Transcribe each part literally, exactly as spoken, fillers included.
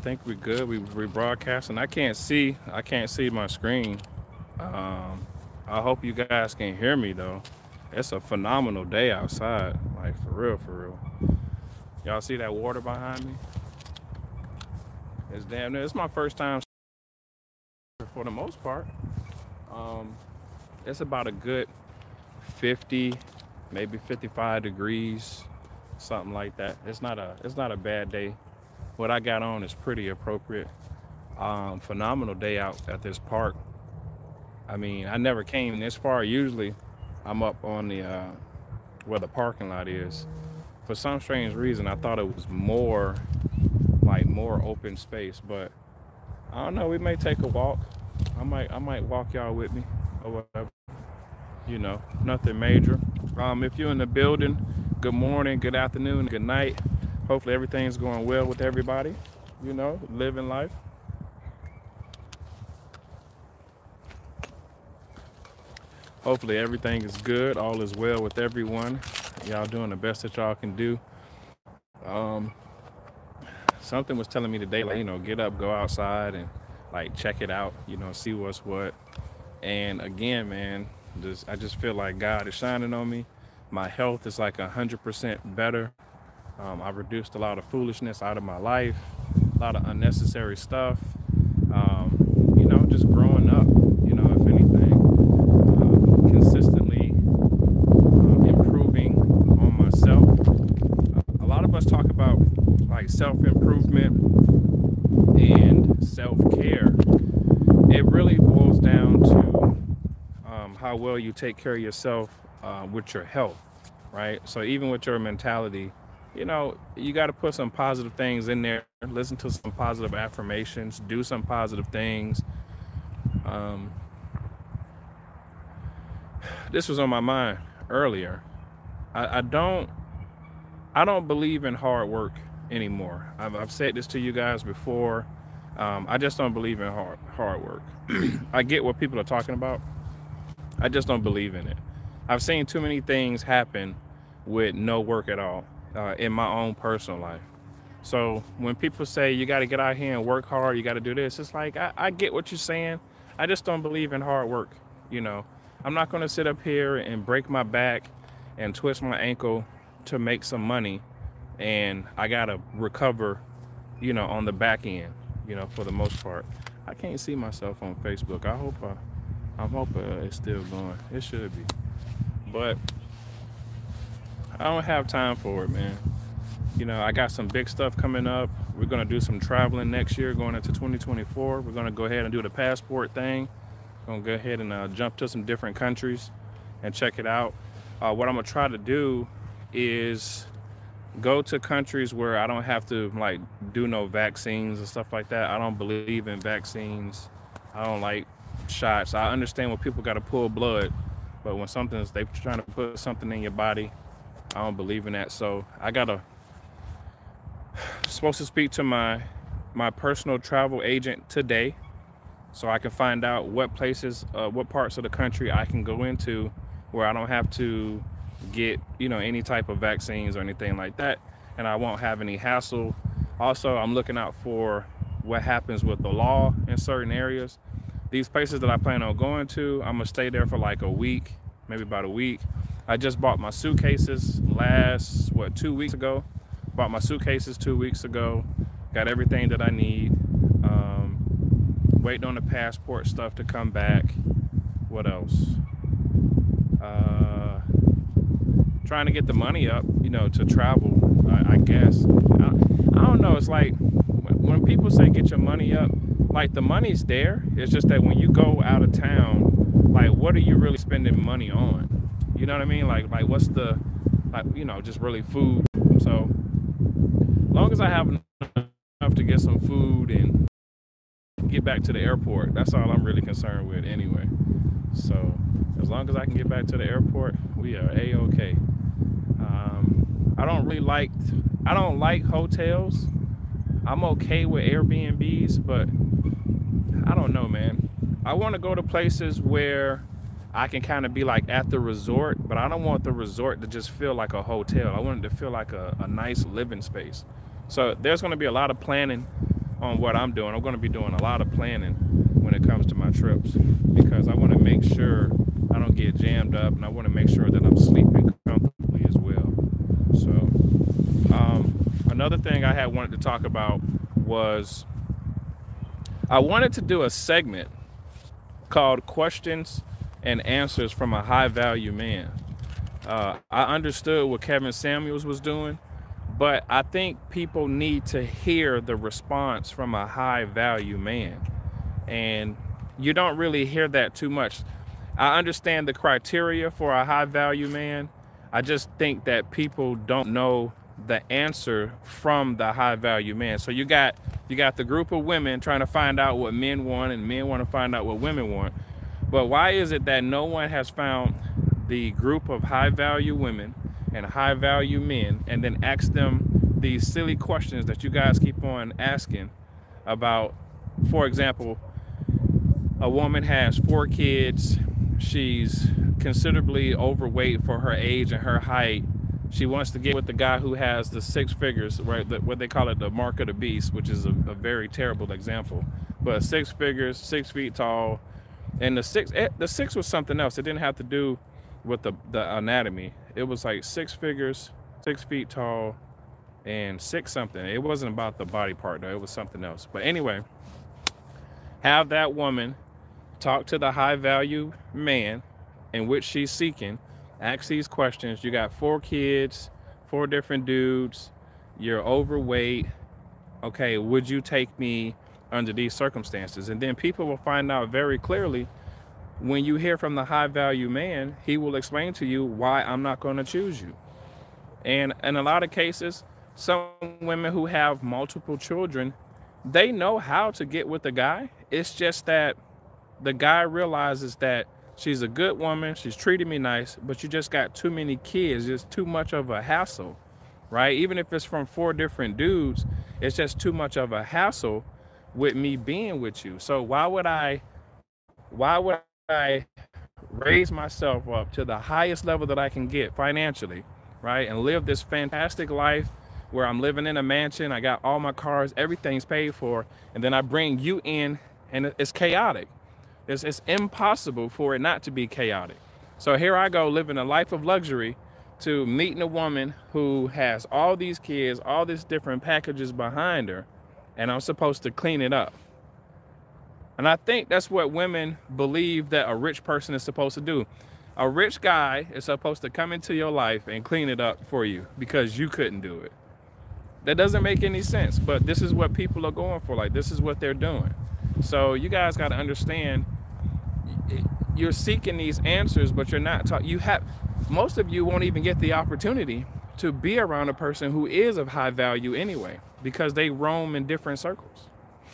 think we're good. We rebroadcasting. I can't see. I can't see my screen. Um, I hope you guys can hear me though. It's a phenomenal day outside. Like for real, for real. Y'all see that water behind me? It's damn near. It's my first time for the most part. Um, it's about a good fifty, maybe fifty-five degrees, something like that. It's not a. It's not a bad day. What I got on is pretty appropriate. Um, phenomenal day out at this park. I mean, I never came this far. Usually, I'm up on the uh, where the parking lot is. For some strange reason, I thought it was more like more open space, but I don't know. We may take a walk. I might, I might walk y'all with me or whatever. You know, nothing major. Um, if you're in the building, good morning, good afternoon, good night. Hopefully everything's going well with everybody. You know, living life. Hopefully everything is good. All is well with everyone. Y'all doing the best that y'all can do. Um, something was telling me today, like, you know, get up, go outside and like check it out, you know, see what's what. And again, man, just I just feel like God is shining on me. My health is like a hundred percent better. Um, I've reduced a lot of foolishness out of my life, a lot of unnecessary stuff. Um, you know, just growing up, you know, if anything, uh, consistently uh, improving on myself. A lot of us talk about like self-improvement and self-care. It really boils down to um, how well you take care of yourself uh, with your health, right? So even with your mentality, you know, you got to put some positive things in there, listen to some positive affirmations, do some positive things. Um, this was on my mind earlier. I, I don't, I don't believe in hard work anymore. I've, I've said this to you guys before. Um, I just don't believe in hard hard work. I get what people are talking about. I just don't believe in it. I've seen too many things happen with no work at all uh, in my own personal life. So when people say you got to get out here and work hard, you got to do this, it's like I, I get what you're saying. I just don't believe in hard work. You know, I'm not going to sit up here and break my back and twist my ankle to make some money, and I got to recover, you know, on the back end. You know, for the most part. I can't see myself on Facebook. I hope I, I hope uh, it's still going. It should be. But I don't have time for it, man. You know, I got some big stuff coming up. We're going to do some traveling next year going into twenty twenty-four. We're going to go ahead and do the passport thing. Going to go ahead and uh, jump to some different countries and check it out. Uh, what I'm going to try to do is go to countries where I don't have to like do no vaccines and stuff like that. I don't believe in vaccines. I don't like shots. I understand when people got to pull blood, but when something's they trying to put something in your body, I don't believe in that. So I gotta supposed to speak to my my personal travel agent today, so I can find out what places, uh, what parts of the country I can go into where I don't have to get, you know, any type of vaccines or anything like that, and I won't have any hassle. Also, I'm looking out for what happens with the law in certain areas. These places that I plan on going to, I'm gonna stay there for like a week, maybe about a week. I just bought my suitcases last, what, two weeks ago. Bought my suitcases two weeks ago. Got everything that I need. Um, waiting on the passport stuff to come back. What else? Uh, trying to get the money up, you know, to travel, I, I guess. I, I don't know. It's like when people say get your money up, like the money's there. It's just that when you go out of town, like what are you really spending money on? You know what I mean? Like, like what's the, like, you know, just really food. So long as I have enough to get some food and get back to the airport, that's all I'm really concerned with anyway. So as long as I can get back to the airport, we are A-okay. Um, I don't really like, I don't like hotels. I'm okay with Airbnbs, but I don't know, man. I want to go to places where I can kind of be like at the resort, but I don't want the resort to just feel like a hotel. I want it to feel like a, a nice living space. So there's going to be a lot of planning on what I'm doing. I'm going to be doing a lot of planning when it comes to my trips, because I want to make sure I don't get jammed up, and I want to make sure that I'm sleeping comfortably as well. So um, another thing I had wanted to talk about was I wanted to do a segment called Questions and Answers from a High Value Man. Uh, I understood what Kevin Samuels was doing, but I think people need to hear the response from a high value man. And you don't really hear that too much. I understand the criteria for a high value man. I just think that people don't know the answer from the high value man. So you got you got the group of women trying to find out what men want, and men want to find out what women want. But why is it that no one has found the group of high value women and high value men and then ask them these silly questions that you guys keep on asking about? For example, a woman has four kids. She's considerably overweight for her age and her height. She wants to get with the guy who has the six figures, right? The, what they call it, the mark of the beast, which is a, a very terrible example. But six figures, six feet tall, and the six, it, the six was something else. It didn't have to do with the, the anatomy. It was like six figures, six feet tall, and six something. It wasn't about the body part though. It was something else. But anyway, have that woman talk to the high value man in which she's seeking. Ask these questions. You got four kids, four different dudes. You're overweight. Okay, would you take me under these circumstances? And then people will find out very clearly when you hear from the high value man, he will explain to you why I'm not going to choose you. And in a lot of cases, some women who have multiple children, they know how to get with the guy. It's just that the guy realizes that she's a good woman, she's treating me nice, but you just got too many kids. It's too much of a hassle, right? Even if it's from four different dudes, it's just too much of a hassle with me being with you. So why would I, why would I raise myself up to the highest level that I can get financially, right? And live this fantastic life where I'm living in a mansion, I got all my cars, everything's paid for, and then I bring you in and it's chaotic. It's, it's impossible for it not to be chaotic. So here I go living a life of luxury to meeting a woman who has all these kids, all these different packages behind her, and I'm supposed to clean it up. And I think that's what women believe that a rich person is supposed to do. A rich guy is supposed to come into your life and clean it up for you because you couldn't do it. That doesn't make any sense, but this is what people are going for. Like, this is what they're doing. So you guys got to understand, you're seeking these answers, but you're not taught. You have, most of you won't even get the opportunity to be around a person who is of high value anyway, because they roam in different circles.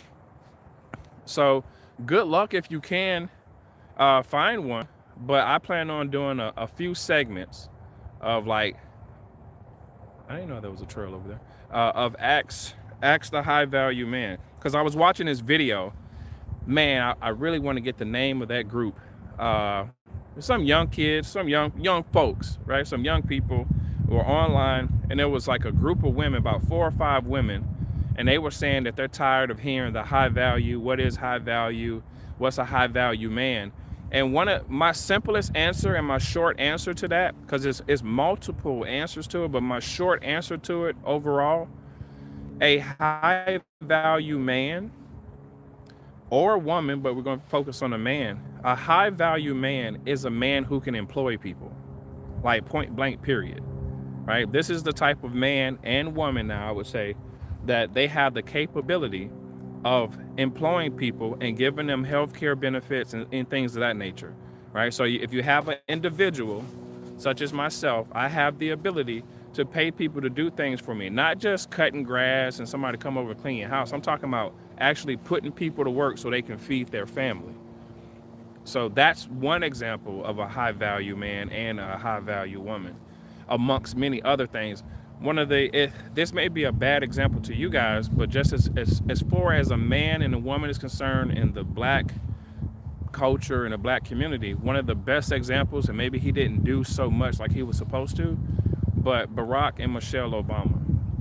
So good luck if you can uh, find one, but I plan on doing a, a few segments of like, I didn't know there was a trail over there, uh, of Ask, Ask the High Value Man. Because I was watching this video, man, I, I really want to get the name of that group. Uh, some young kids, some young young folks, right? Some young people who were online, and there was like a group of women, about four or five women, and they were saying that they're tired of hearing the high value. What is high value? What's a high value man? And one of my simplest answer and my short answer to that, because it's, it's multiple answers to it, but my short answer to it overall, a high value man or woman, but we're going to focus on a man. A high value man is a man who can employ people, like point blank period, right? This is the type of man and woman now, I would say, that they have the capability of employing people and giving them healthcare benefits and, and things of that nature, right? So if you have an individual such as myself, I have the ability to pay people to do things for me, not just cutting grass and somebody come over and clean your house. I'm talking about actually putting people to work so they can feed their family. So that's one example of a high value man and a high value woman, amongst many other things. One of the, it, this may be a bad example to you guys, but just as, as, as far as a man and a woman is concerned in the black culture and the black community, one of the best examples, and maybe he didn't do so much like he was supposed to, but Barack and Michelle Obama.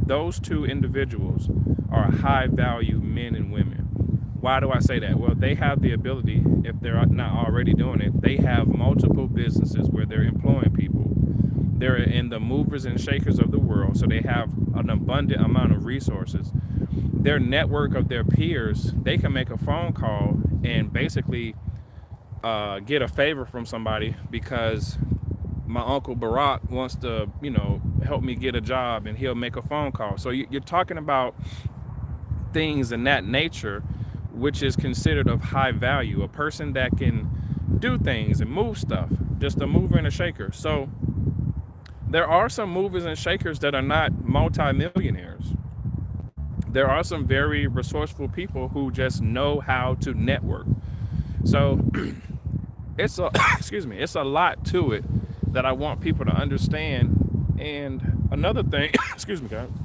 those two individuals are high value men and women. Why do I say that? Well, they have the ability, if they're not already doing it, they have multiple businesses where they're employing people. They're in the movers and shakers of the world, so they have an abundant amount of resources. Their network of their peers, they can make a phone call and basically uh, get a favor from somebody because my uncle Barack wants to, you know, help me get a job, and he'll make a phone call. So you, you're talking about things in that nature, which is considered of high value. A person that can do things and move stuff, just a mover and a shaker. So there are some movers and shakers that are not multimillionaires. There are some very resourceful people who just know how to network. So it's a excuse me, it's a lot to it that I want people to understand. And another thing, excuse me, guys.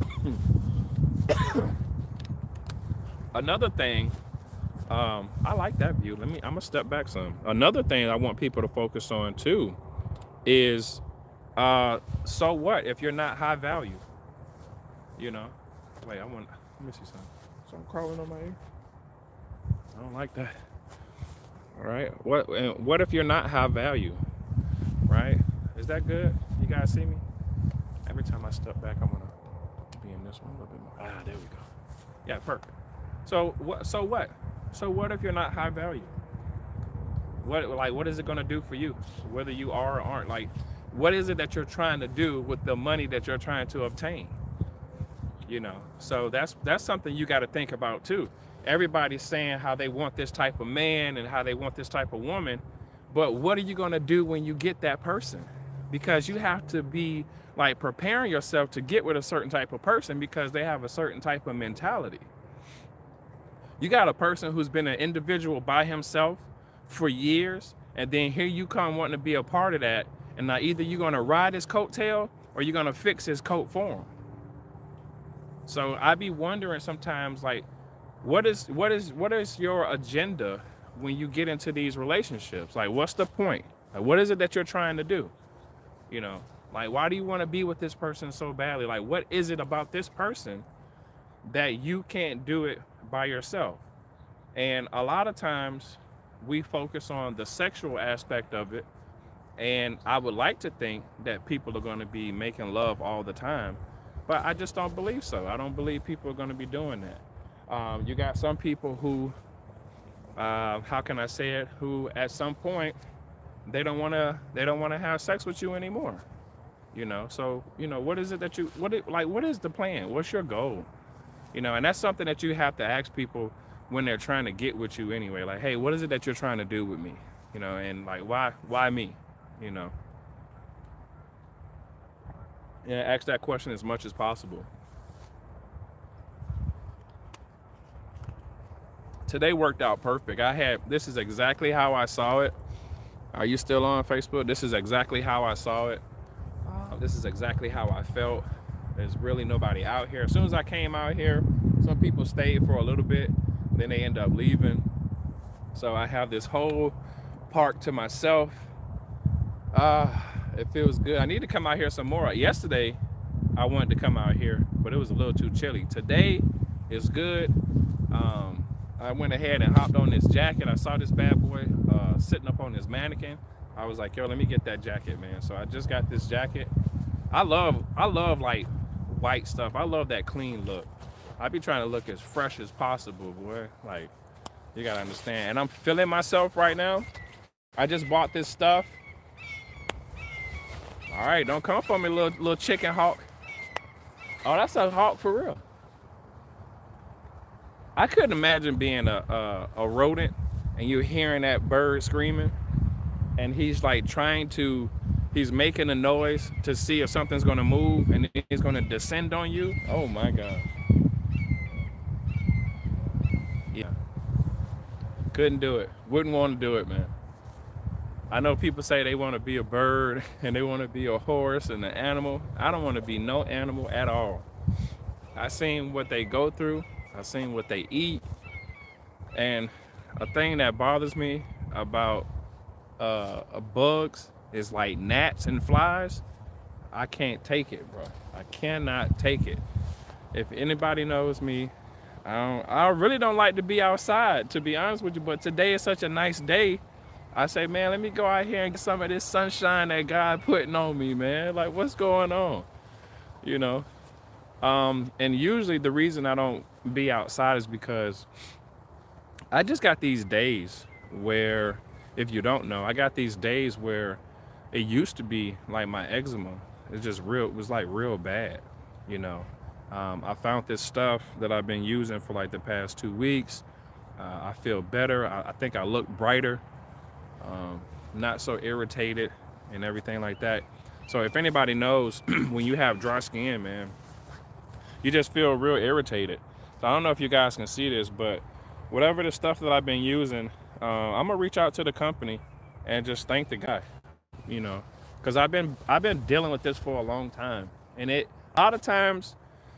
Another thing, um, I like that view. Let me, I'm gonna step back some. Another thing I want people to focus on too is, uh, so what if you're not high value? You know, wait, I want, let me see something. Something crawling on my ear. I don't like that. All right, what, and what if you're not high value, right? Is that good? You guys see me? Every time I step back, I want to be in this one a little bit more. Ah, there we go. Yeah, perfect. So what? So what? So what if you're not high value? What, like, what is it going to do for you, whether you are or aren't? Like, what is it that you're trying to do with the money that you're trying to obtain? You know, so that's that's something you got to think about too. Everybody's saying how they want this type of man and how they want this type of woman, but what are you going to do when you get that person? Because you have to be like preparing yourself to get with a certain type of person because they have a certain type of mentality. You got a person who's been an individual by himself for years, and then here you come wanting to be a part of that, and now either you're going to ride his coattail or you're going to fix his coat for him. So I be wondering sometimes, like, what is what is what is your agenda when you get into these relationships? Like, what's the point? Like, what is it that you're trying to do? You know, like, why do you want to be with this person so badly? Like, what is it about this person that you can't do it by yourself? And a lot of times we focus on the sexual aspect of it, and I would like to think that people are going to be making love all the time, but I just don't believe so. I don't believe people are going to be doing that. Um, you got some people who, uh, how can I say it, who at some point they don't want to they don't want to have sex with you anymore. You know, so, you know, what is it that you, what it, like, what is the plan? What's your goal? You know, and that's something that you have to ask people when they're trying to get with you anyway. Like, hey, what is it that you're trying to do with me? You know, and like, why, why me? You know, yeah, ask that question as much as possible. Today worked out perfect. I had, this is exactly how I saw it. Are you still on Facebook? This is exactly how I saw it. Uh, this is exactly how I felt. There's really nobody out here. As soon as I came out here, some people stayed for a little bit, then they end up leaving. So I have this whole park to myself. Uh, it feels good. I need to come out here some more. Yesterday, I wanted to come out here, but it was a little too chilly. Today is good. Um, I went ahead and hopped on this jacket. I saw this bad boy uh, sitting up on this mannequin. I was like, yo, let me get that jacket, man. So I just got this jacket. I love, I love like white stuff. I love that clean look. I be trying to look as fresh as possible, boy. Like, you gotta understand. And I'm feeling myself right now. I just bought this stuff. All right, don't come for me, little little chicken hawk. Oh, that's a hawk for real. I couldn't imagine being a, a, a rodent and you're hearing that bird screaming and he's like trying to, he's making a noise to see if something's gonna move and he's gonna descend on you. Oh my God. Yeah. Couldn't do it. Wouldn't want to do it, man. I know people say they want to be a bird and they want to be a horse and an animal. I don't want to be no animal at all. I seen what they go through. I seen what they eat. And a thing that bothers me about uh, bugs is like gnats and flies. I can't take it, bro. I cannot take it. If anybody knows me, I don't, I really don't like to be outside, to be honest with you. But today is such a nice day. I say, man, let me go out here and get some of this sunshine that God putting on me, man. Like, what's going on? You know? Um, and usually the reason I don't be outside is because I just got these days where, if you don't know, I got these days where it used to be like my eczema. It's just real, it was like real bad, you know. Um, I found this stuff that I've been using for like the past two weeks. Uh, I feel better. I, I think I look brighter, um, not so irritated and everything like that. So if anybody knows, when you have dry skin, man, you just feel real irritated. So I don't know if you guys can see this, but whatever the stuff that I've been using, uh, I'm gonna reach out to the company and just thank the guy, you know, because I've been I've been dealing with this for a long time, and it a lot of times,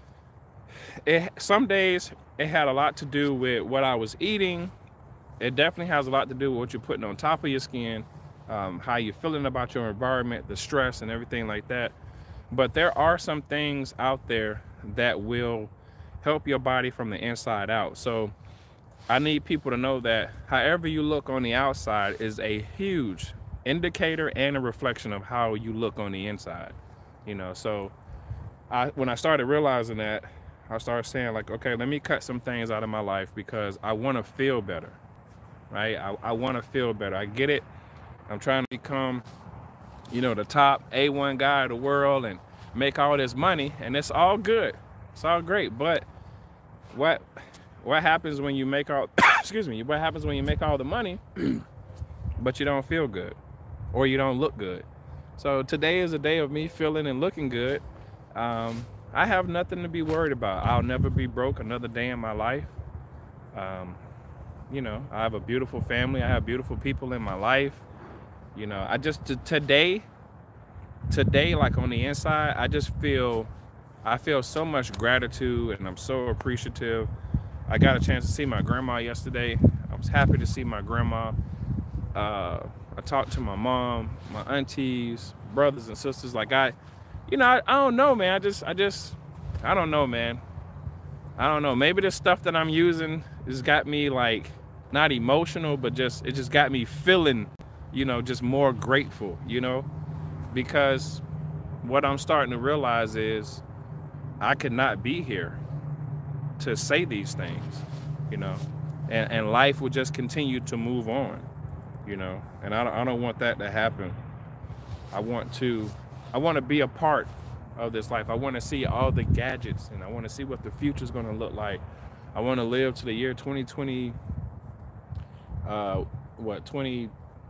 it some days it had a lot to do with what I was eating. It definitely has a lot to do with what you're putting on top of your skin, um, how you're feeling about your environment, the stress and everything like that. But there are some things out there that will help your body from the inside out. So I need people to know that however you look on the outside is a huge indicator and a reflection of how you look on the inside. You know, so I when I started realizing that, I started saying like, okay, let me cut some things out of my life because I want to feel better, right? I, I want to feel better. I get it. I'm trying to become, you know, the top A one guy of the world and make all this money, and it's all good. It's all great. But what what happens when you make all excuse me, what happens when you make all the money but you don't feel good or you don't look good? So today is a day of me feeling and looking good. Um, I have nothing to be worried about. I'll never be broke another day in my life. Um, you know, I have a beautiful family. I have beautiful people in my life. You know, I just today, today, like on the inside, I just feel, I feel so much gratitude, and I'm so appreciative. I got a chance to see my grandma yesterday. I was happy to see my grandma. Uh, I talked to my mom, my aunties, brothers and sisters. Like I, you know, I, I don't know, man. I just, I just, I don't know, man. I don't know. Maybe the stuff that I'm using has got me like, not emotional, but just, it just got me feeling, you know, just more grateful, you know, because what I'm starting to realize is I could not be here to say these things, you know, and, and life would just continue to move on, you know, and I don't, I don't want that to happen. I want to, I want to be a part of this life. I want to see all the gadgets, and I want to see what the future is going to look like. I want to live to the year twenty twenty, uh, what, twenty,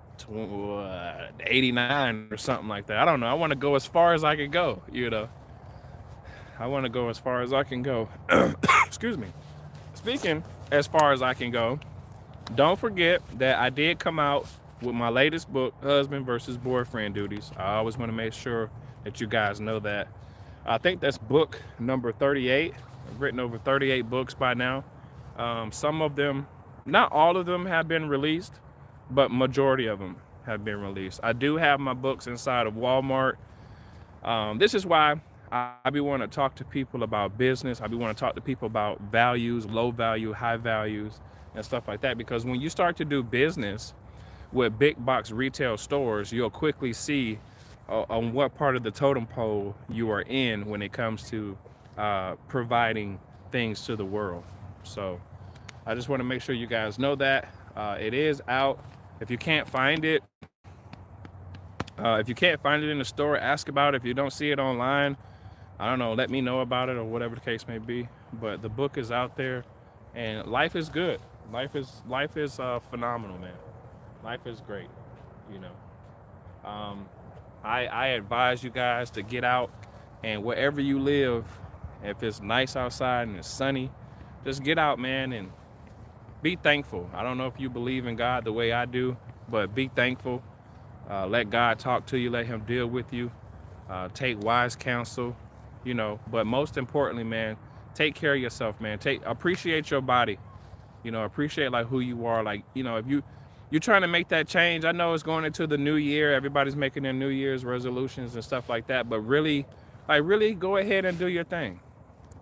eighty-nine or something like that. I don't know. I want to go as far as I can go, you know. I want to go as far as I can go. Excuse me. Speaking as far as I can go, don't forget that I did come out with my latest book, Husband versus Boyfriend Duties. I always want to make sure that you guys know that. I think that's book number thirty-eight. I've written over thirty-eight books by now. Um, some of them, not all of them have been released, but majority of them have been released. I do have my books inside of Walmart. Um, this is why I, I be wanting to talk to people about business. I be wanting to talk to people about values, low value, high values, and stuff like that. Because when you start to do business with big box retail stores, you'll quickly see uh, on what part of the totem pole you are in when it comes to uh, providing things to the world. So I just want to make sure you guys know that. Uh, it is out. If you can't find it, uh, if you can't find it in the store, ask about it. If you don't see it online, I don't know, let me know about it or whatever the case may be. But the book is out there, and life is good. Life is life is uh, phenomenal, man. Life is great, you know. Um, I, I advise you guys to get out, and wherever you live, if it's nice outside and it's sunny, just get out, man, and be thankful. I don't know if you believe in God the way I do, but be thankful. Uh, let God talk to you. Let him deal with you. Uh, take wise counsel, you know. But most importantly, man, take care of yourself, man. Take appreciate your body. You know, appreciate like who you are. Like, you know, if you you're trying to make that change, I know it's going into the new year. Everybody's making their New Year's resolutions and stuff like that. But really, like, really go ahead and do your thing.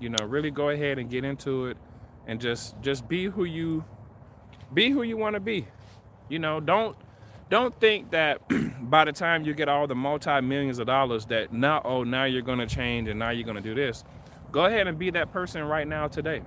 You know, really go ahead and get into it, and just just be who you be who you want to be. You know, don't don't think that by the time you get all the multi millions of dollars that now, oh, now you're going to change and now you're going to do this. Go ahead and be that person right now today.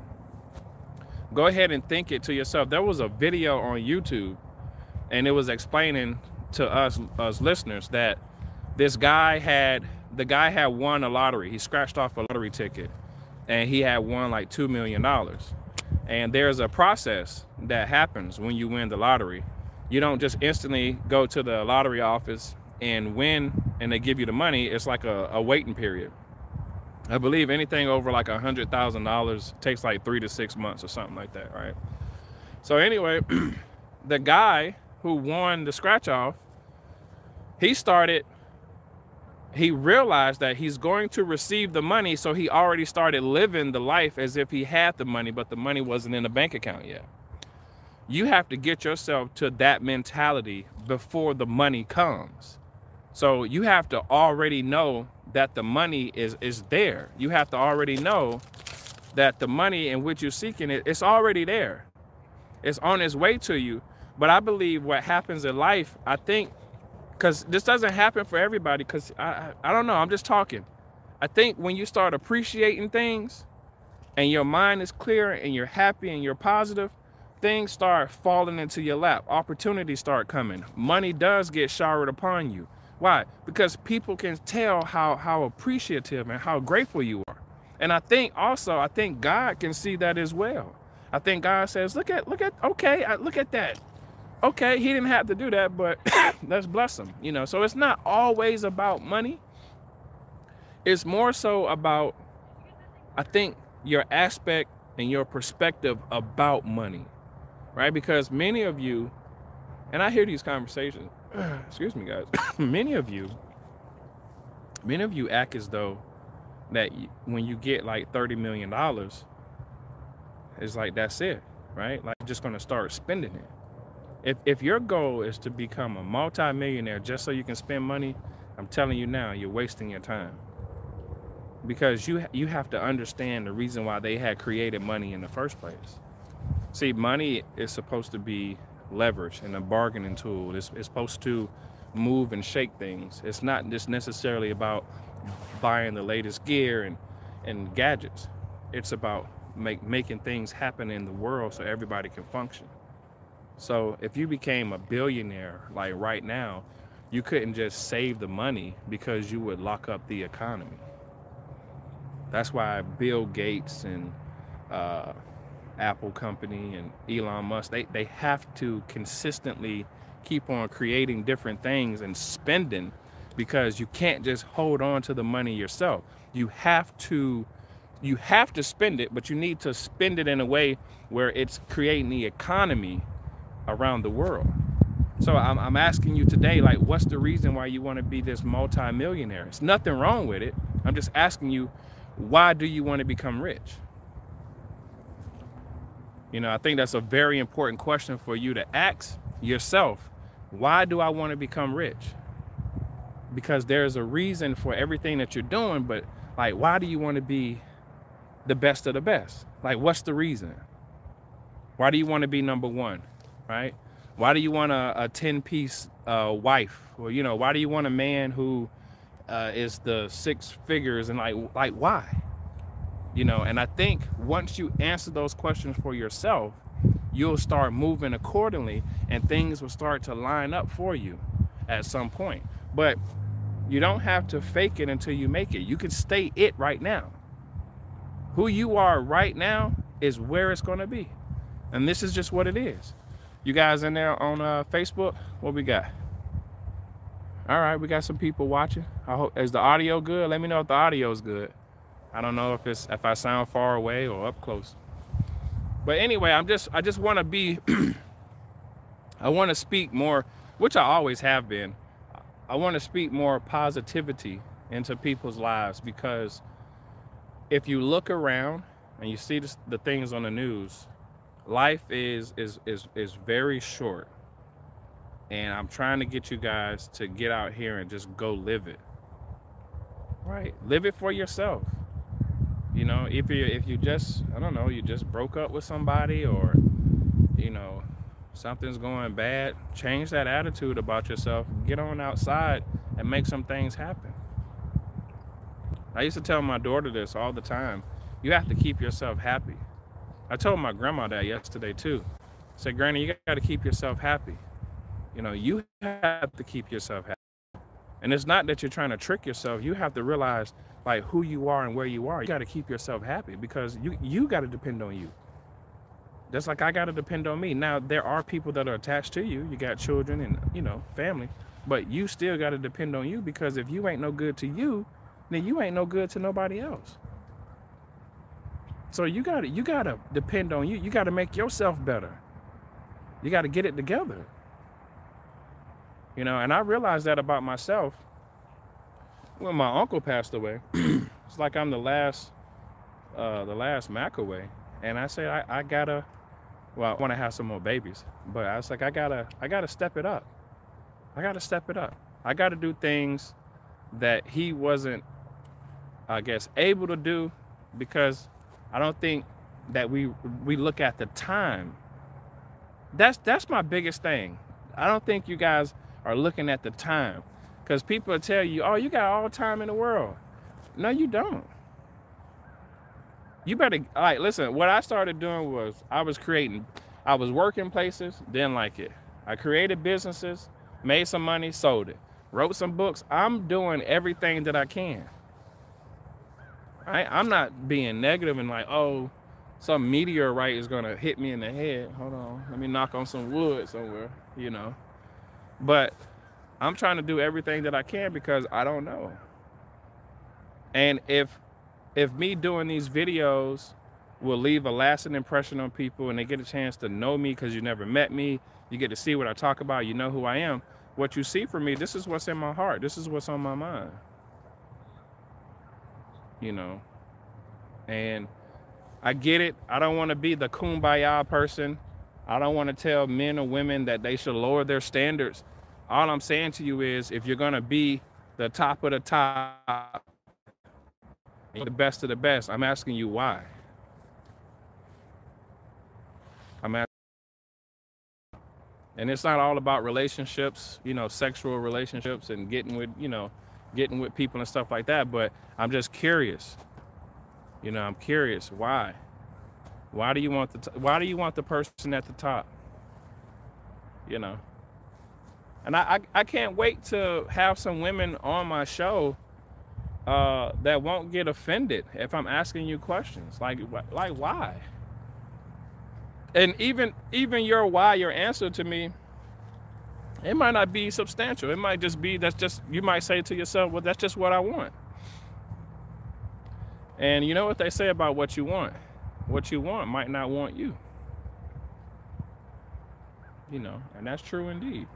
Go ahead and think it to yourself. There was a video on YouTube, and it was explaining to us as listeners that this guy had the guy had won a lottery. He scratched off a lottery ticket, and he had won like two million dollars. And there's a process that happens when you win the lottery. You don't just instantly go to the lottery office and win and they give you the money. It's like a, a waiting period. I believe anything over like a hundred thousand dollars takes like three to six months or something like that, right? So anyway, the guy who won the scratch off, he started, he realized that he's going to receive the money, so he already started living the life as if he had the money, but the money wasn't in the bank account yet. You have to get yourself to that mentality before the money comes. So you have to already know that the money is is there. You have to already know that the money in which you're seeking it, it's already there. It's on its way to you. But I believe what happens in life, I think, because this doesn't happen for everybody, because I, I I don't know, I'm just talking. I think when you start appreciating things and your mind is clear and you're happy and you're positive, things start falling into your lap. Opportunities start coming. Money does get showered upon you. Why? Because people can tell how, how appreciative and how grateful you are. And I think also, I think God can see that as well. I think God says, look at, look at, okay, I, look at that. Okay, he didn't have to do that, but let's bless him. You know, so it's not always about money. It's more so about, I think, your aspect and your perspective about money. Right? Because many of you, and I hear these conversations, excuse me, guys, many of you, many of you act as though that you, when you get like thirty million dollars, it's like, that's it, right? Like, just going to start spending it. If, if your goal is to become a multi-millionaire just so you can spend money, I'm telling you now, you're wasting your time. Because you, you have to understand the reason why they had created money in the first place. See, money is supposed to be leverage and a bargaining tool. It's, it's supposed to move and shake things. It's not just necessarily about buying the latest gear and, and gadgets. It's about make, making things happen in the world so everybody can function. So if you became a billionaire, like right now, you couldn't just save the money because you would lock up the economy. That's why Bill Gates and uh, Apple company and Elon Musk, they, they have to consistently keep on creating different things and spending, because you can't just hold on to the money yourself. You have to you have to spend it, but you need to spend it in a way where it's creating the economy around the world. So I'm, I'm asking you today, like, what's the reason why you want to be this multi-millionaire? It's nothing wrong with it. I'm just asking you, why do you want to become rich? You know, I think that's a very important question for you to ask yourself. Why do I want to become rich? Because there's a reason for everything that you're doing, but like, why do you want to be the best of the best? Like, what's the reason? Why do you want to be number one, right? Why do you want a, a ten-piece uh, wife? Or, you know, why do you want a man who uh, is the six figures and like, like why? You know, and I think once you answer those questions for yourself, you'll start moving accordingly and things will start to line up for you at some point. But you don't have to fake it until you make it. You can stay it right now. Who you are right now is where it's going to be. And this is just what it is. You guys in there on uh, Facebook? What we got? All right, we got some people watching. I hope, is the audio good? Let me know if the audio is good. I don't know if it's if I sound far away or up close. But anyway, I'm just I just want to be I want to speak more, which I always have been. I want to speak more positivity into people's lives, because if you look around and you see this, the things on the news, life is is is is very short. And I'm trying to get you guys to get out here and just go live it. Right? Live it for yourself. You know, if you if you just, I don't know, you just broke up with somebody, or you know, something's going bad, change that attitude about yourself. Get on outside and make some things happen. I used to tell my daughter this all the time. You have to keep yourself happy. I told my grandma that yesterday too. I said, Granny, you got to keep yourself happy. You know, you have to keep yourself happy. And it's not that you're trying to trick yourself. You have to realize like who you are and where you are. You got to keep yourself happy, because you you got to depend on you. Just like I got to depend on me. Now, there are people that are attached to you. You got children and, you know, family, but you still got to depend on you, because if you ain't no good to you, then you ain't no good to nobody else. So you got to you got to depend on you. You got to make yourself better. You got to get it together. You know, and I realized that about myself when my uncle passed away. It's like I'm the last, uh, the last Mac away. And I said, I, I gotta, well, I want to have some more babies, but I was like, I gotta, I gotta step it up. I gotta step it up. I gotta do things that he wasn't, I guess, able to do, because I don't think that we, we look at the time. That's, that's my biggest thing. I don't think you guys are looking at the time, because people will tell you, oh, you got all the time in the world. No, you don't. You better, all right, listen, what I started doing was I was creating, I was working places, didn't like it. I created businesses, made some money, sold it. Wrote some books. I'm doing everything that I can. Right? I'm not being negative and like, oh, some meteorite is going to hit me in the head. Hold on. Let me knock on some wood somewhere, you know. But I'm trying to do everything that I can, because I don't know. And if if me doing these videos will leave a lasting impression on people, and they get a chance to know me because you never met me, you get to see what I talk about, you know who I am. What you see from me, this is what's in my heart. This is what's on my mind. You know. And I get it. I don't want to be the kumbaya person. I don't want to tell men or women that they should lower their standards. All I'm saying to you is, if you're going to be the top of the top, the best of the best, I'm asking you why. I'm asking. And it's not all about relationships, you know, sexual relationships and getting with, you know, getting with people and stuff like that. But I'm just curious. You know, I'm curious why. Why do you want the t- why do you want the person at the top? You know. And I, I, I can't wait to have some women on my show uh, that won't get offended if I'm asking you questions. Like, like why? And even even your why, your answer to me, it might not be substantial. It might just be, that's just, you might say to yourself, well, that's just what I want. And you know what they say about what you want? What you want might not want you. You know, and that's true indeed.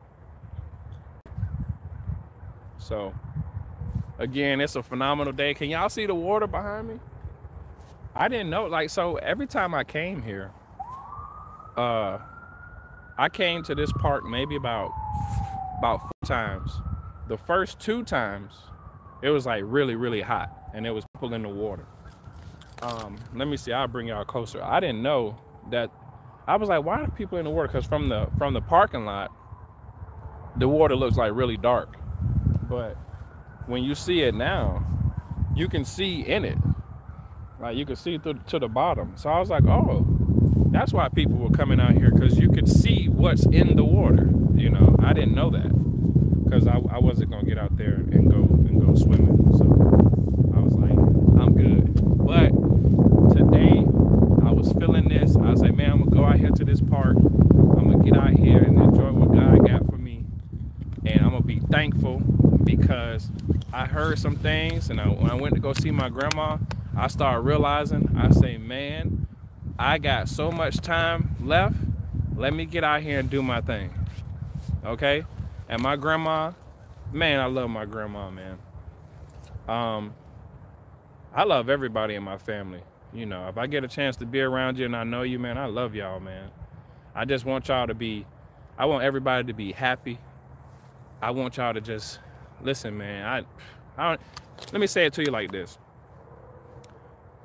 So, again, it's a phenomenal day. Can y'all see the water behind me? I didn't know, like, so every time I came here, uh, I came to this park maybe about, about four times. The first two times, it was like really, really hot, and it was people in the water. Um, let me see, I'll bring y'all closer. I didn't know that, I was like, why are people in the water? Because from the, from the parking lot, the water looks like really dark. But when you see it now, you can see in it. Like, you can see through to the bottom. So I was like, oh, that's why people were coming out here, because you could see what's in the water. You know, I didn't know that, because I, I wasn't gonna get out there and go and go swimming. So I was like, I'm good. But today I was feeling this. I was like, man, I'm gonna go out here to this park. I'm gonna get out here and enjoy what God got for me, and I'm gonna be thankful, because I heard some things, and I, when I went to go see my grandma, I started realizing, I say, man, I got so much time left. Let me get out here and do my thing. Okay? And my grandma, man, I love my grandma, man. Um, I love everybody in my family. You know, if I get a chance to be around you and I know you, man, I love y'all, man. I just want y'all to be, I want everybody to be happy. I want y'all to just, listen, man, I, I don't, let me say it to you like this.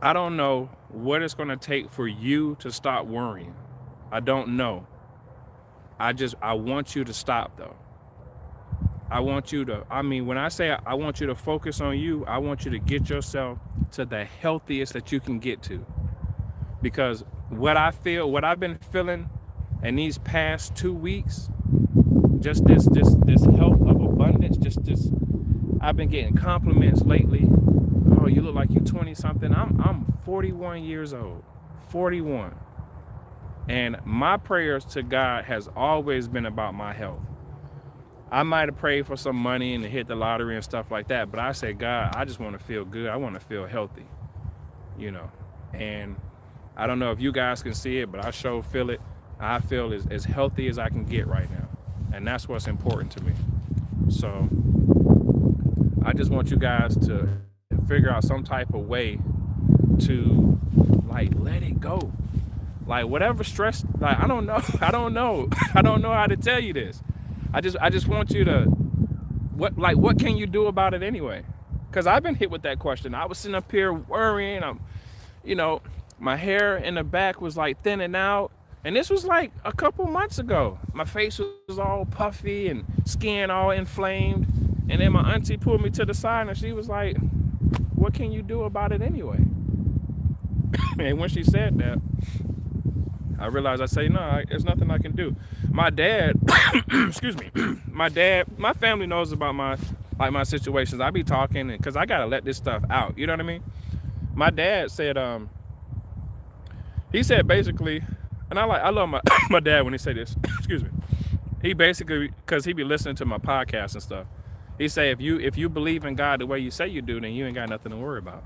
I don't know what it's going to take for you to stop worrying. I don't know. I just, I want you to stop though. I want you to, I mean, when I say I want you to focus on you, I want you to get yourself to the healthiest that you can get to. Because what I feel, what I've been feeling in these past two weeks, just this, this, this health of abundance, just, just, I've been getting compliments lately. Oh, you look like you're twenty something. I'm, I'm forty-one years old, forty-one. And my prayers to God has always been about my health. I might have prayed for some money and to hit the lottery and stuff like that, but I say, God, I just want to feel good. I want to feel healthy, you know. And I don't know if you guys can see it, but I sure feel it. I feel as, as healthy as I can get right now. And that's what's important to me. So I just want you guys to figure out some type of way to like let it go. Like whatever stress, like I don't know, I don't know, I don't know how to tell you this. I just I just want you to, what like what can you do about it anyway? Because I've been hit with that question. I was sitting up here worrying. I'm, you know, my hair in the back was like thinning out. And this was like a couple months ago. My face was all puffy and skin all inflamed. And then my auntie pulled me to the side and she was like, what can you do about it anyway? And when she said that, I realized I say, no, I, there's nothing I can do. My dad, excuse me, my dad, my family knows about my, like my situations. I be talking and cause I gotta let this stuff out. You know what I mean? My dad said, um, he said basically, and I like, I love my, my dad when he say this, excuse me. He basically, cause he be listening to my podcast and stuff. He say, if you, if you believe in God the way you say you do, then you ain't got nothing to worry about.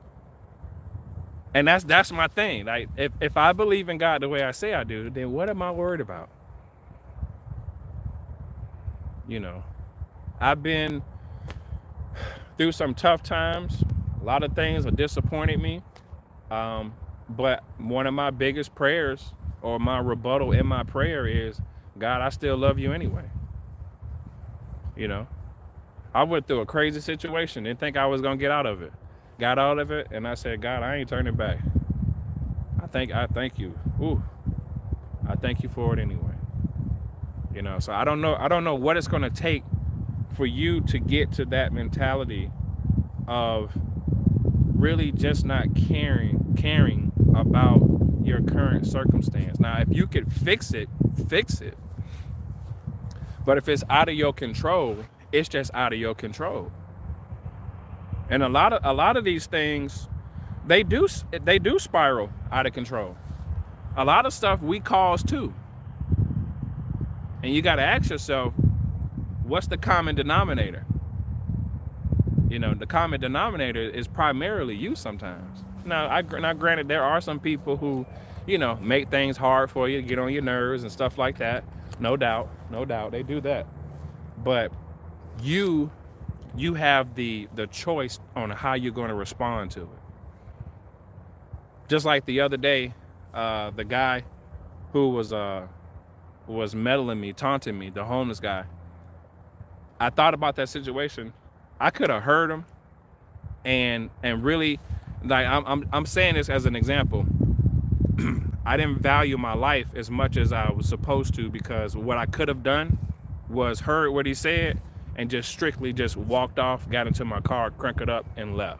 And that's that's my thing. Like if, if I believe in God the way I say I do, then what am I worried about? You know, I've been through some tough times. A lot of things have disappointed me. Um, but one of my biggest prayers or my rebuttal in my prayer is, God, I still love you anyway. You know, I went through a crazy situation, didn't think I was gonna get out of it. Got out of it, and I said, God, I ain't turning back. I think I thank you. Ooh, I thank you for it anyway. You know, so I don't know. I don't know what it's gonna take for you to get to that mentality of really just not caring, caring about your current circumstance. Now, if you could fix it, fix it. But if it's out of your control, it's just out of your control. And a lot of a lot of these things, they do they do spiral out of control. A lot of stuff we cause too. And you got to ask yourself, what's the common denominator? You know, the common denominator is primarily you sometimes. Now, I now granted there are some people who, you know, make things hard for you, get on your nerves and stuff like that. No doubt, no doubt, they do that. But you. You have the the choice on how you're going to respond to it. Just like the other day, uh, the guy who was uh, was meddling me, taunting me, the homeless guy. I thought about that situation. I could have heard him, and and really, like I'm I'm I'm saying this as an example. I didn't value my life as much as I was supposed to, because what I could have done was heard what he said and just strictly just walked off, got into my car, cranked it up, and left.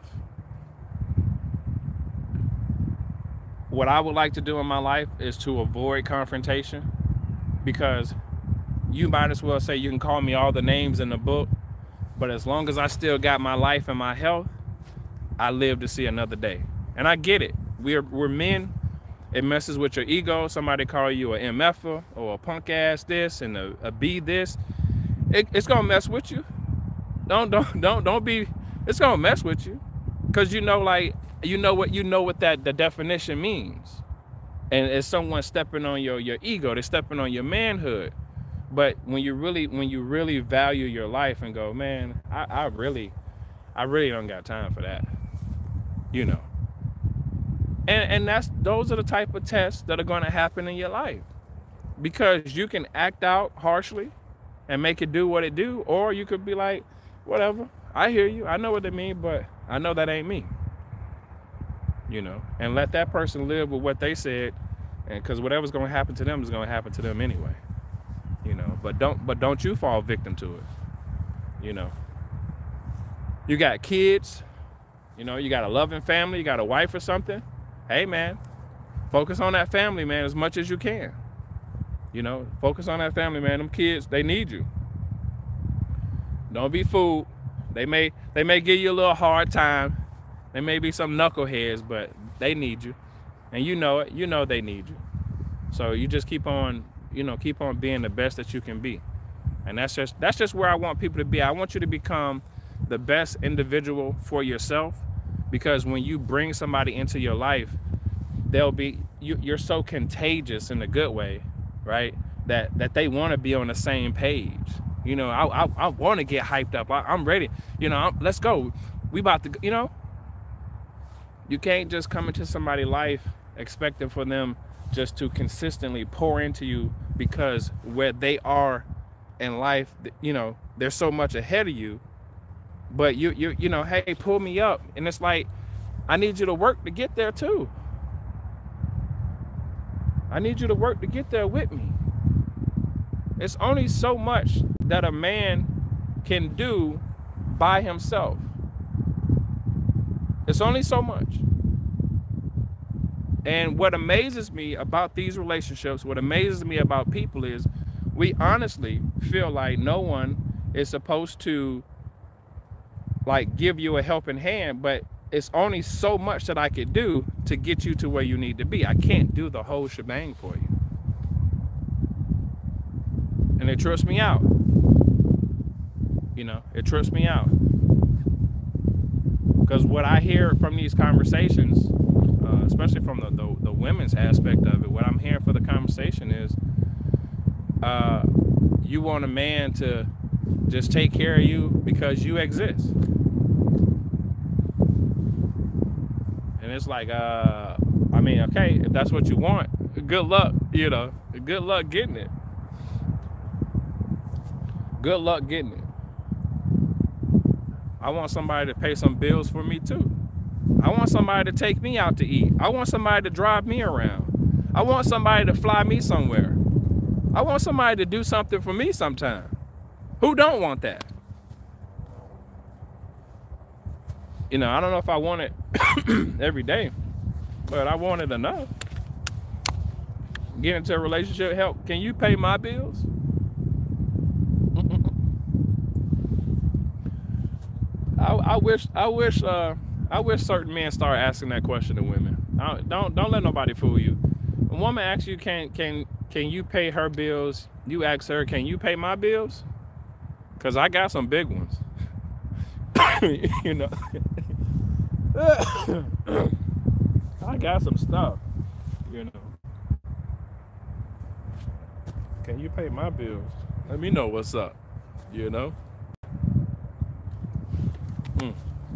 What I would like to do in my life is to avoid confrontation, because you might as well say you can call me all the names in the book, but as long as I still got my life and my health, I live to see another day. And I get it. We're, we're men. It messes with your ego. Somebody call you a M F-er or a punk ass this and a, a B this. It, it's gonna mess with you. Don't don't don't don't be. It's gonna mess with you, cause you know like you know what you know what that the definition means, and it's someone stepping on your your ego. They're stepping on your manhood. But when you really when you really value your life and go, man, I, I really I really don't got time for that. You know. And and that's those are the type of tests that are gonna happen in your life, because you can act out harshly and make it do what it do, or you could be like, whatever, I hear you, I know what they mean, but I know that ain't me. you know, and let that person live with what they said, and because whatever's going to happen to them is going to happen to them anyway, you know. But don't, but don't you fall victim to it, you know. You got kids, you know, you got a loving family, you got a wife or something. Hey, man, focus on that family, man, as much as you can. You know, focus on that family, man. Them kids, they need you. Don't be fooled. They may they may give you a little hard time. They may be some knuckleheads, but they need you. And you know it. You know they need you. So you just keep on, you know, keep on being the best that you can be. And that's just that's just where I want people to be. I want you to become the best individual for yourself, because when you bring somebody into your life, they'll be you, you're so contagious in a good way, right? That that they want to be on the same page. You know, I I, I want to get hyped up. I, I'm ready. You know, I'm, let's go. We about to, you know. You can't just come into somebody's life expecting for them just to consistently pour into you, because where they are in life, you know, they're so much ahead of you. But you you you know, hey, pull me up, and it's like, I need you to work to get there too. I need you to work to get there with me. It's only so much that a man can do by himself. It's only so much. And what amazes me about these relationships, what amazes me about people is we honestly feel like no one is supposed to like give you a helping hand, but it's only so much that I could do to get you to where you need to be. I can't do the whole shebang for you. And it trips me out. You know, it trips me out. Because what I hear from these conversations, uh, especially from the, the, the women's aspect of it, what I'm hearing for the conversation is, uh, you want a man to just take care of you because you exist. And it's like, uh, I mean, okay, if that's what you want, good luck, you know, good luck getting it. Good luck getting it. I want somebody to pay some bills for me too. I want somebody to take me out to eat. I want somebody to drive me around. I want somebody to fly me somewhere. I want somebody to do something for me sometime. Who don't want that? You know, I don't know if I want it every day, but I want it enough. Get into a relationship, help. Can you pay my bills? I, I wish, I wish, uh, I wish certain men start asking that question to women. I, don't, don't let nobody fool you. A woman asks you, can, can, can you pay her bills? You ask her, can you pay my bills? Cause I got some big ones. You know, I got some stuff. You know, can you pay my bills? Let me know what's up. You know. Mm.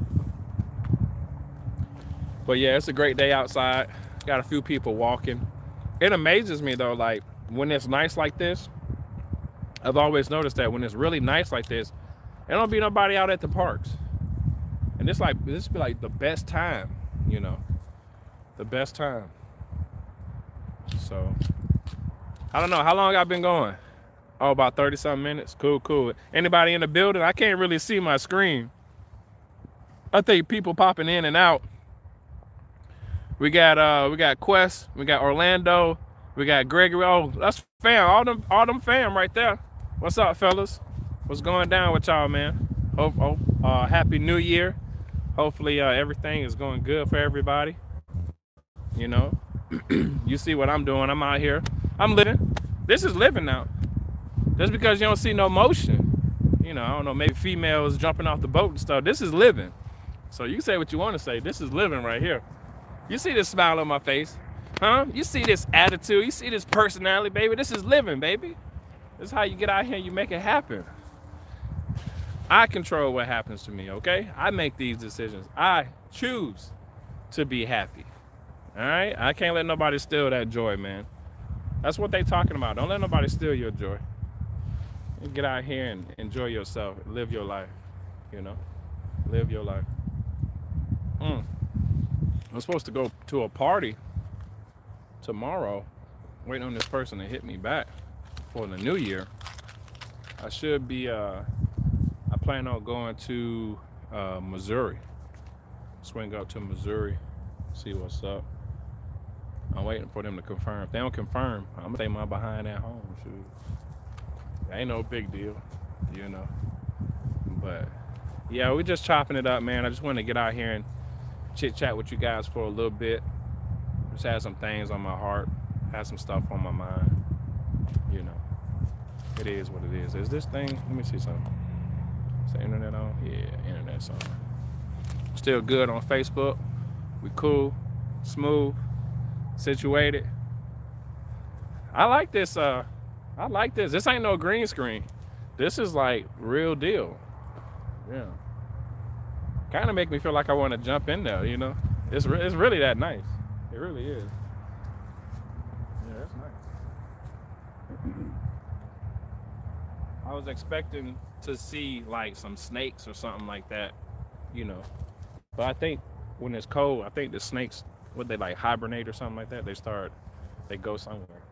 But yeah, it's a great day outside. Got a few people walking. It amazes me though, like when it's nice like this, I've always noticed that when it's really nice like this, there don't be nobody out at the parks. And it's like, this be like the best time, you know, the best time. So, I don't know, how long I've been going? Oh, about thirty something minutes. Cool, cool. Anybody in the building? I can't really see my screen. I think people popping in and out. We got uh we got Quest, we got Orlando, we got Gregory. Oh, that's fam, all them all them fam right there. What's up, fellas? What's going down with y'all, man? Hope, hope uh happy new year. Hopefully uh everything is going good for everybody. You know, you see what I'm doing. I'm out here. I'm living. This is living now. Just because you don't see no motion, you know, I don't know, maybe females jumping off the boat and stuff. This is living. So you say what you want to say. This is living right here. You see this smile on my face, huh? You see this attitude. You see this personality, baby. This is living, baby. This is how you get out here and you make it happen. I control what happens to me, okay? I make these decisions. I choose to be happy, all right? I can't let nobody steal that joy, man. That's what they talking about. Don't let nobody steal your joy. You get out here and enjoy yourself. Live your life, you know? Live your life. Mm. I'm supposed to go to a party tomorrow, waiting on this person to hit me back for the new year. I should be, uh, I plan on going to uh, Missouri. Swing up to Missouri, see what's up. I'm waiting for them to confirm. If they don't confirm, I'm gonna stay my behind at home. Shoot. Ain't no big deal, you know. But yeah, we just chopping it up, man. I just want to get out here and chit chat with you guys for a little bit. Just had some things on my heart, had some stuff on my mind. You know, it is what it is. Is this thing? Let me see something. Is the internet on? Yeah, internet's on. Still good on Facebook. We cool, smooth, situated. I like this. Uh, I like this. This ain't no green screen. This is like real deal. Yeah. Kind of make me feel like I want to jump in there. You know, it's re it's really that nice. It really is. Yeah, that's nice. I was expecting to see like some snakes or something like that, you know. But I think when it's cold, I think the snakes, would they like hibernate or something like that? They start, they go somewhere.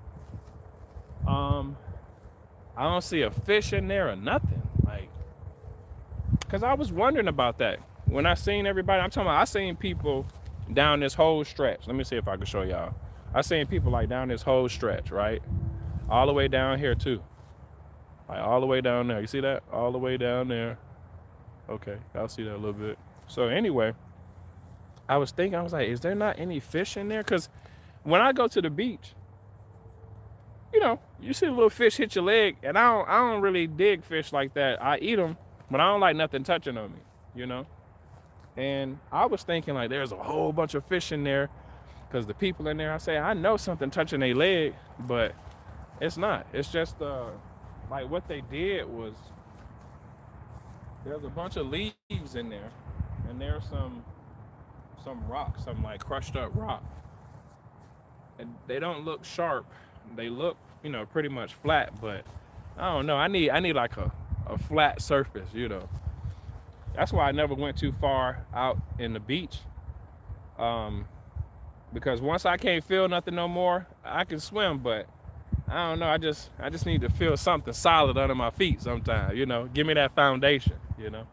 Um, I don't see a fish in there or nothing. Like, cause I was wondering about that when I seen everybody. I'm talking about, I seen people down this whole stretch. Let me see if I can show y'all. I seen people like down this whole stretch, right? All the way down here too. Like all the way down there. You see that? All the way down there. Okay, I'll see that a little bit. So anyway, I was thinking, I was like, is there not any fish in there? Because when I go to the beach, you know, you see a little fish hit your leg, and I don't, I don't really dig fish like that. I eat them, but I don't like nothing touching on me, you know? And I was thinking like there's a whole bunch of fish in there because the people in there, I say, I know something touching their leg, but it's not. It's just uh, like what they did was there's a bunch of leaves in there, and there's some some rock, some like crushed up rock. And they don't look sharp. They look, you know, pretty much flat, but I don't know. I need I need like a, a flat surface, you know. That's why I never went too far out in the beach. Um, because once I can't feel nothing no more, I can swim, but I don't know. I just I just need to feel something solid under my feet sometimes, you know. Give me that foundation, you know.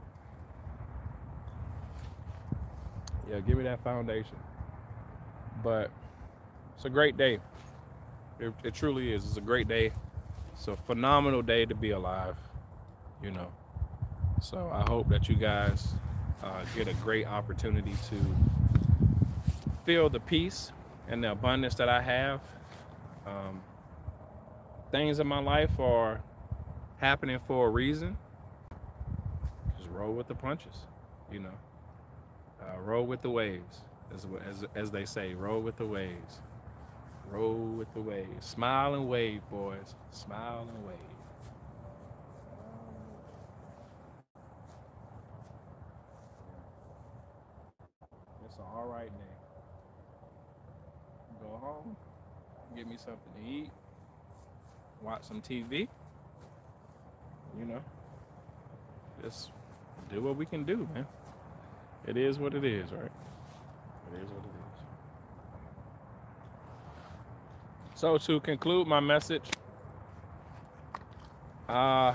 Yeah, give me that foundation. But it's a great day. It, it truly is. It's a great day. It's a phenomenal day to be alive, you know. So I hope that you guys uh, get a great opportunity to feel the peace and the abundance that I have. Um, things in my life are happening for a reason. Just roll with the punches, you know. Uh, roll with the waves, as, as, as they say, roll with the waves. Roll with the waves. Smile and wave, boys. Smile and wave. It's an all right day. Go home, get me something to eat, watch some T V. You know, just do what we can do, man. It is what it is, right? It is what it is. So to conclude my message, uh,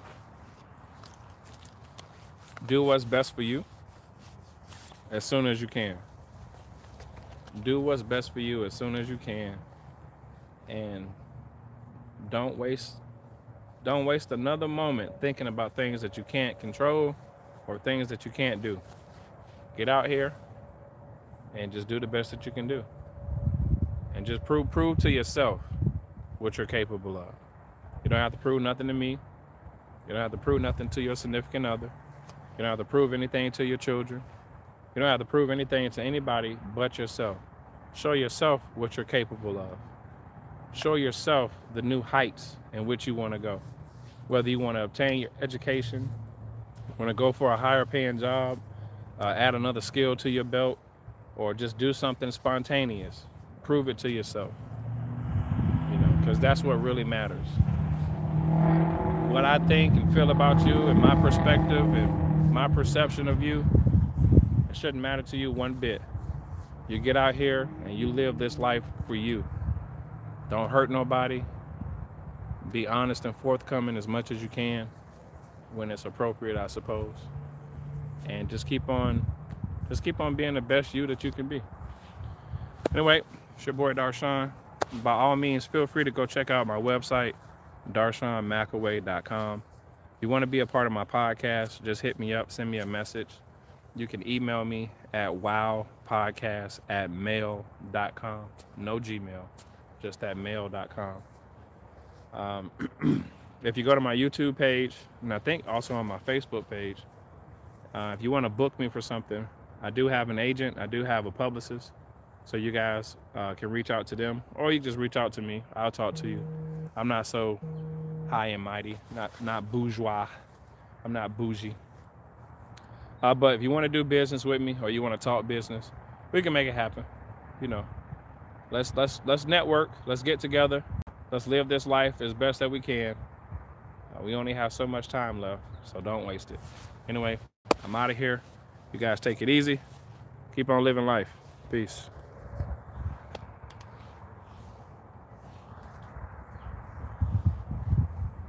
do what's best for you as soon as you can. Do what's best for you as soon as you can, and don't waste don't waste another moment thinking about things that you can't control or things that you can't do. Get out here and just do the best that you can do. And just prove prove to yourself what you're capable of. You don't have to prove nothing to me. You don't have to prove nothing to your significant other. You don't have to prove anything to your children. You don't have to prove anything to anybody but yourself. Show yourself what you're capable of. Show yourself the new heights in which you want to go. Whether you want to obtain your education, want to go for a higher paying job, uh, add another skill to your belt, or just do something spontaneous. Prove it to yourself, you know, because that's what really matters. What I think and feel about you and my perspective and my perception of you, it shouldn't matter to you one bit. You get out here and you live this life for you. Don't hurt nobody. Be honest and forthcoming as much as you can when it's appropriate, I suppose. And just keep on, just keep on being the best you that you can be. Anyway, it's your boy Darshawn. By all means, feel free to go check out my website, darshawn mcaway dot com. If you want to be a part of my podcast, just hit me up, send me a message. You can email me at wowpodcast at mail dot com. No Gmail, just at mail dot com. Um, if you go to my YouTube page, and I think also on my Facebook page, uh, if you want to book me for something, I do have an agent, I do have a publicist, so you guys uh, can reach out to them, or you just reach out to me. I'll talk to you. I'm not so high and mighty, not not bourgeois. I'm not bougie. Uh, but if you want to do business with me, or you want to talk business, we can make it happen. You know, let's let's let's network. Let's get together. Let's live this life as best that we can. Uh, we only have so much time left, so don't waste it. Anyway, I'm out of here. You guys take it easy. Keep on living life. Peace.